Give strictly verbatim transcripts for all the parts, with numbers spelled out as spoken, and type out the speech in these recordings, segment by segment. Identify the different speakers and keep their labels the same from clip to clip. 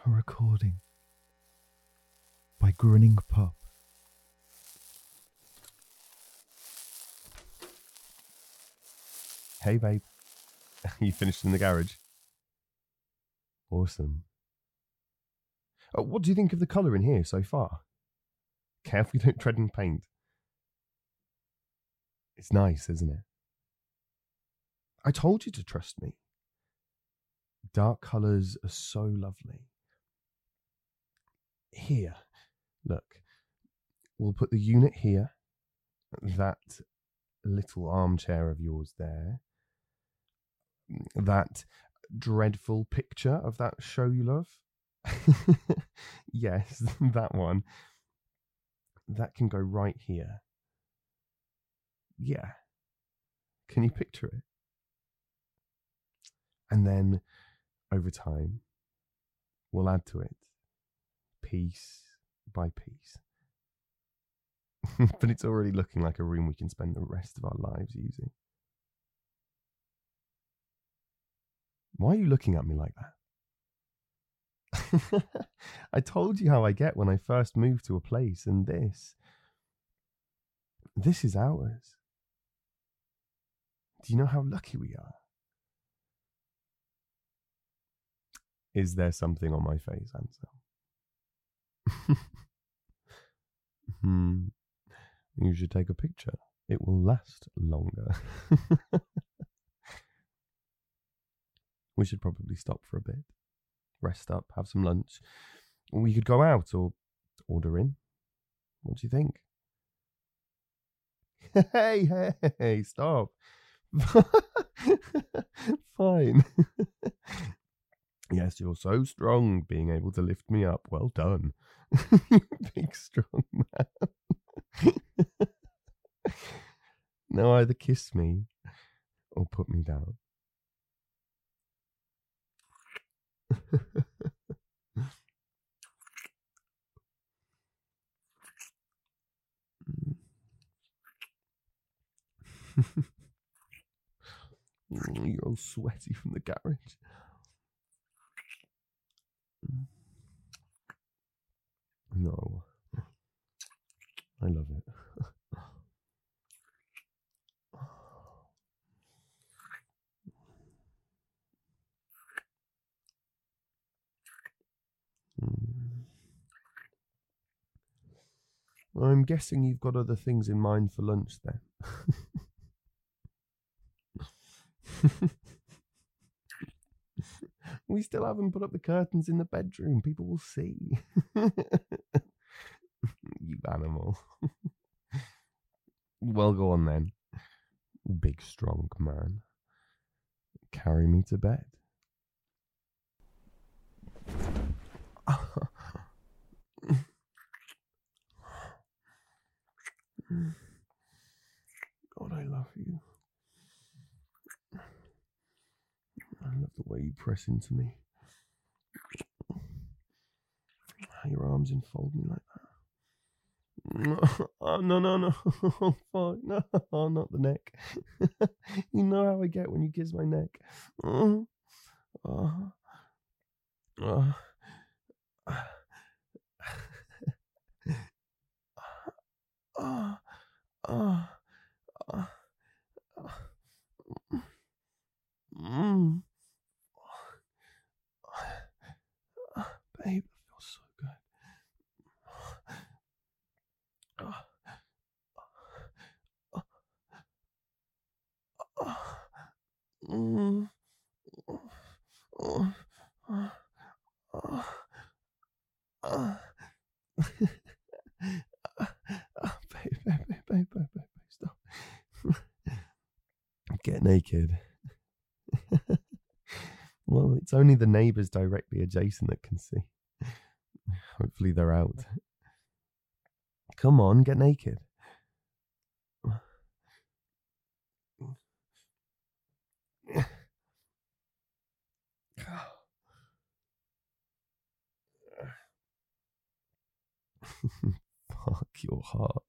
Speaker 1: A recording by Grinning Pup. Hey babe, you finished in the garage? Awesome. Oh, what do you think of the colour in here so far? Careful you don't tread in paint. It's nice, isn't it? I told you to trust me. Dark colours are so lovely. Here, look, we'll put the unit here, that little armchair of yours there, that dreadful picture of that show you love. Yes, that one. That can go right here. Yeah. Can you picture it? And then, over time, we'll add to it, piece by piece. But it's already looking like a room we can spend the rest of our lives using. Why are you looking at me like that? I told you how I get when I first moved to a place, and this, this is ours. Do you know how lucky we are? Is there something on my face, Ansel? Hmm. You should take a picture. It will last longer. We should probably stop for a bit. Rest up, have some lunch. We could go out or order in. What do you think? Hey, hey, hey, stop. Fine. Yes, you're so strong, being able to lift me up. Well done. Big, strong man. Now either kiss me or put me down. You're all sweaty from the garage. No, I love it. I'm guessing you've got other things in mind for lunch then. We still haven't put up the curtains in the bedroom. People will see. You animal. Well, go on then. Big, strong man. Carry me to bed. God, I love you. I love the way you press into me. Your arms enfold me like that. Oh, no, no, no. Oh, fuck. No, oh, not the neck. You know how I get when you kiss my neck. Oh. Oh. Oh. Oh. Oh. Oh. Mm. Babe, it feels so good. Oh. Oh. Mm. Oh. Oh. Oh. Oh. Babe, babe, babe, babe, babe, babe, stop. Get naked. Well, it's only the neighbours directly adjacent that can see. Hopefully they're out. Come on, get naked. Fuck your heart.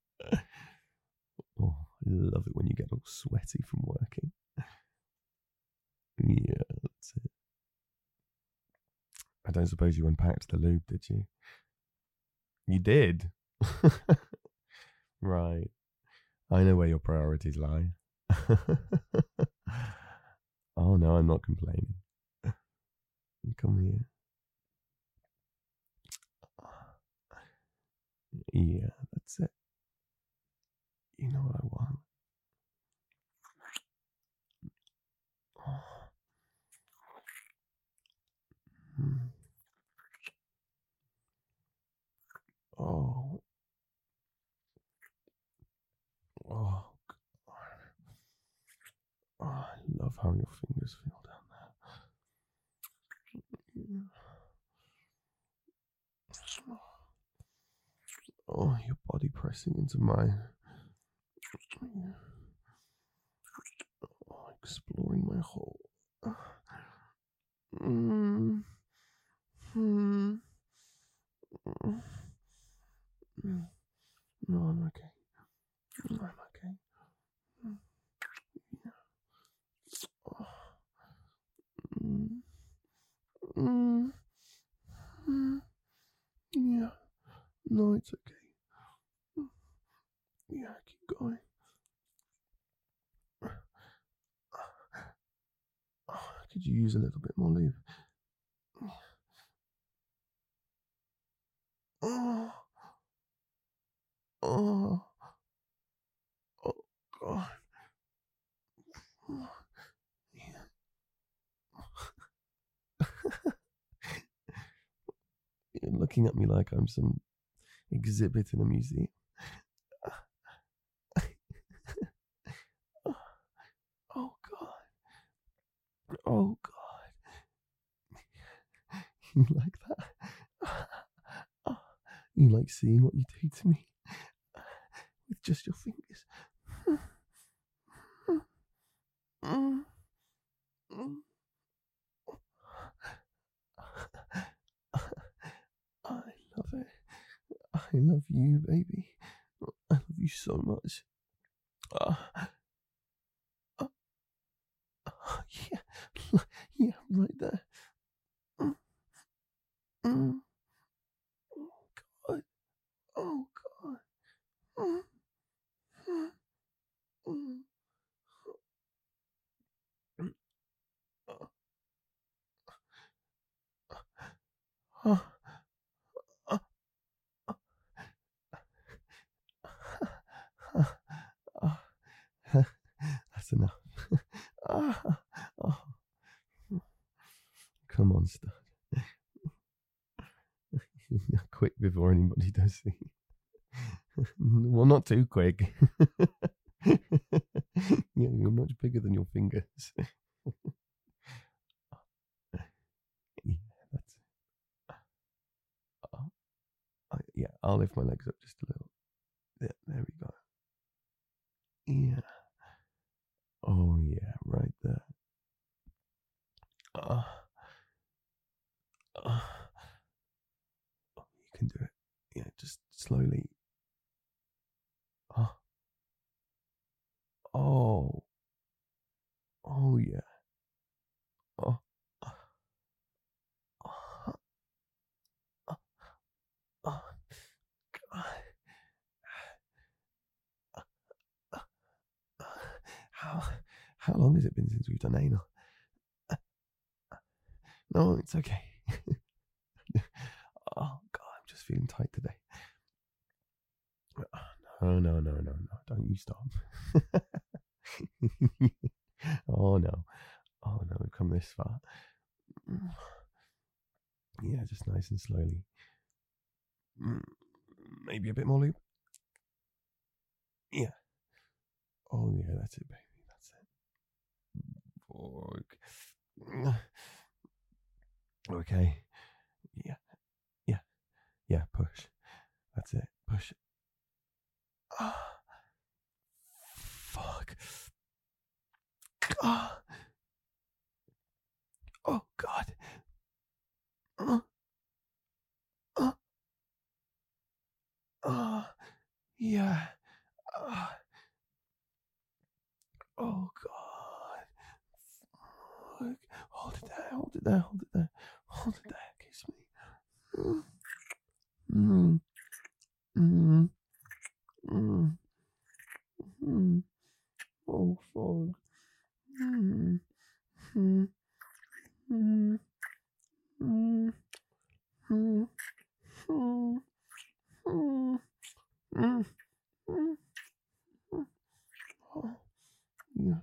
Speaker 1: Oh, I love it when you get all sweaty from working. Yeah, that's it. I don't suppose you unpacked the lube, did you? You did? Right. I know where your priorities lie. Oh, no, I'm not complaining. Come here. Yeah, that's it. You know what I want. Oh. Oh, God. Oh, I love how your fingers feel down there. Oh, your body pressing into mine. Oh, exploring my whole. Mm. Hmm. No, I'm okay. I'm okay. Oh. Mm. Mm. Mm. Yeah. No, it's okay. Yeah, keep going. Could you use a little bit more lube? Oh. Oh. Oh, God. Yeah. You're looking at me like I'm some exhibit in a museum. Oh, God. Oh, God. You like that? You like seeing what you do to me with just your fingers? I love it. I love you, baby. I love you so much. Uh, uh, uh, yeah, yeah, right there. Mm, mm. Oh, God. Oh, God. Mm, mm, mm. Mm, uh, uh, uh, uh, uh, uh, That's enough. Ah, oh. Come on, stud. Quick before anybody does see. Well, not too quick. Yeah, you're much bigger than your fingers. Yeah, that's it. Oh, I, yeah, I'll lift my legs up just a little. Yeah, there we go. Yeah. Oh, yeah, right there. Uh, uh, oh, you can do it. Yeah, just slowly. Oh, oh, oh, yeah. Oh, uh, uh, uh, uh, God. Uh, uh, How how long has it been since we've done anal? No, it's okay. Oh, God, I'm just feeling tight today. No, no, no, no, no. Don't you stop. Oh, no. Oh, no, we've come this far. Yeah, just nice and slowly. Maybe a bit more lube. Yeah. Oh, yeah, that's it, baby. That's it. Okay. Yeah. Yeah. Yeah, push. That's it. Push. Ah. Fuck. Ah. Oh, God. Uh. Uh. Uh. Yeah. Uh. Oh, God. Fuck. Hold it there. Hold it there. Hold it there. Hold it there. Kiss Mm, mm, mm, mm, mm, mm, mm, mm. Oh, yeah.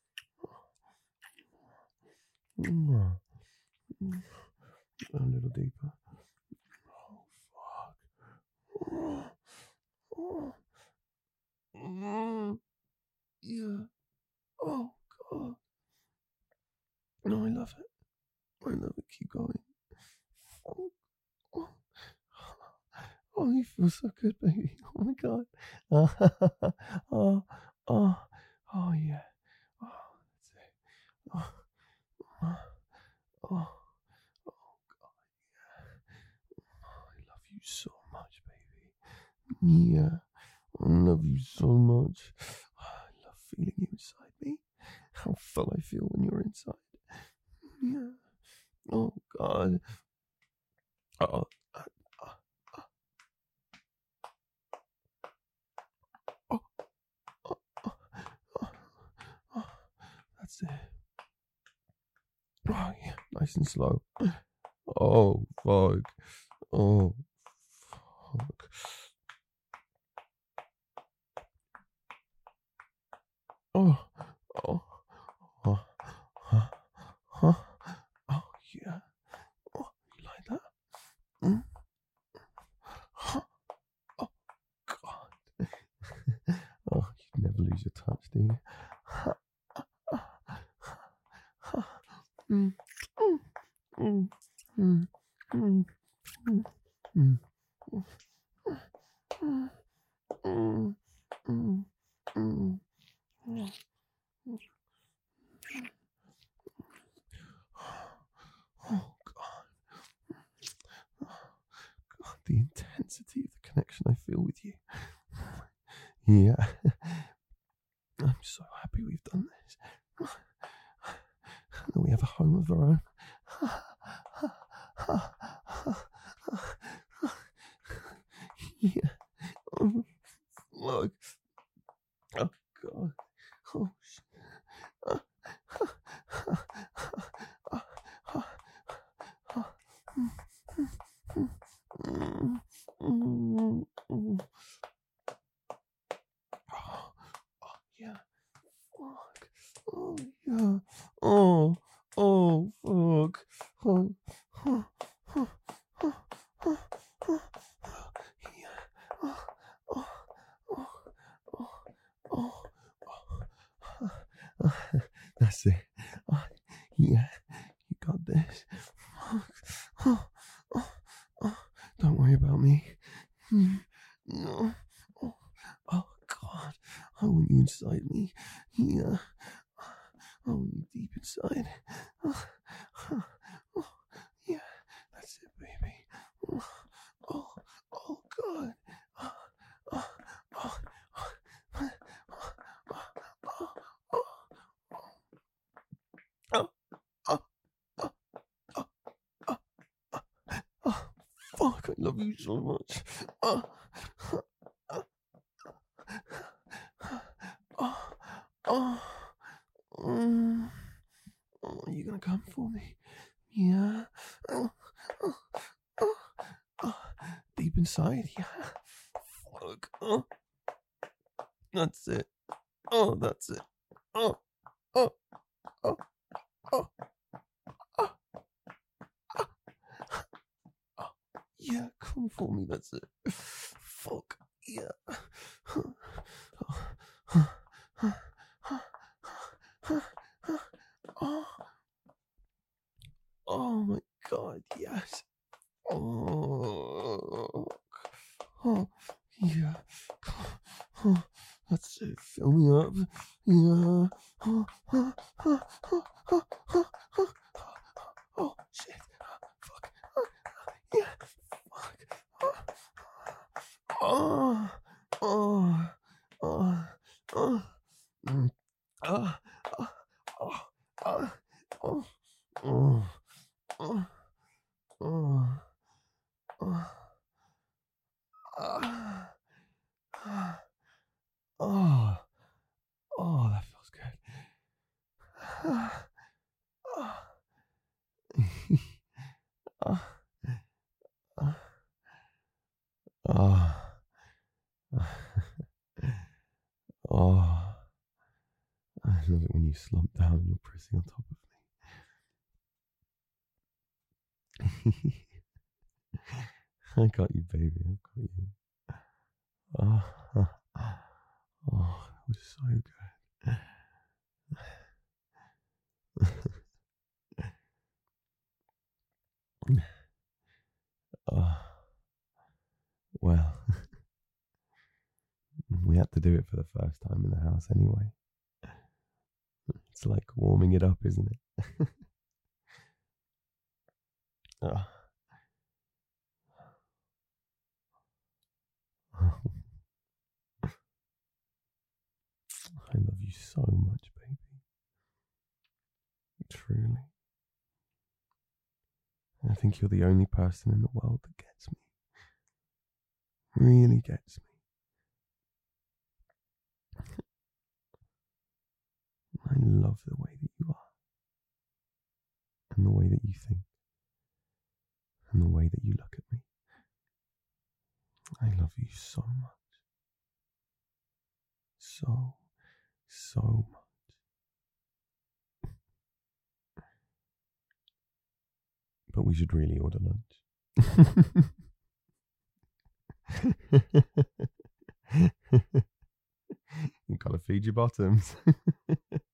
Speaker 1: Mm, mm. A little deeper. Oh, fuck. Oh, oh, mm, yeah. Oh, God. No, I love it. I love it. Keep going. Oh, oh, oh, you feel so good, baby. Oh, my God. oh, oh, oh, yeah. Oh, that's it. Oh, oh, oh, oh, God. I love you so much, baby. Yeah. I love you so much. I love feeling you inside me. How full I feel when you're inside. Yeah. Oh God. Oh. Uh, uh, uh, oh, oh, oh, oh, oh. That's it. Oh yeah. Nice and slow. Oh fuck. Oh fuck. Oh. Oh. Oh. Huh. Huh. Oh yeah. Oh, you like that? Mm? Huh. Oh God. Oh, you never lose your touch, do you? Mm, mm, mm, mm, mm, mm, mm, mm, mm, mm, mm, mm. Oh God. God, the intensity of the connection I feel with you. Yeah. I'm so happy we've done this. That we have a home of our own. Yeah. Oh, look. Oh God. Oh shit. Oh, yeah. Fuck. Oh yeah. Oh. Oh fuck. Oh. Oh. Oh. Oh. Oh. Oh. Yeah. Oh. Oh. Oh. Oh. Oh. Oh. That's it. Oh, yeah. You got this. Fuck. Oh. Oh. Oh. Don't worry about me. Mm. No. Oh. Oh God. I want you inside me. Yeah. I want you deep inside. Oh, oh, oh, yeah. That's it, baby. Oh, oh, oh God. Oh, oh, oh, oh, oh, oh, oh, oh, oh, oh, oh, oh, fuck, I love you so much. Oh, oh, oh, oh, mm, oh, are you gonna come for me? Yeah. Oh, oh, oh, oh, deep inside, yeah. Fuck. Oh, that's it. Oh, that's it. Oh, oh, oh, oh, oh, oh. Yeah, come for me. That's it. Fuck. Yeah. Oh, oh my God. Yes. Oh, oh, yeah. Oh, that's it. Fill me up. Yeah. Oh, oh, oh, oh, oh, oh, oh, oh, shit. Fuck. Yeah. Fuck. Oh, oh, oh, oh, mm, oh, oh, oh, oh, oh, oh, oh, oh, oh, ah, ah, oh, oh, that feels good. Ah, ah, slump down and you're pressing on top of me. I got you, baby. I got you. Oh, oh, that was so good. Oh, well, we had to do it for the first time in the house anyway. It's like warming it up, isn't it? Oh. I love you so much, baby. Truly. I think you're the only person in the world that gets me. Really gets me. I love the way that you are. And the way that you think. And the way that you look at me. I love you so much. So, so much. But we should really order lunch. You gotta feed your bottoms.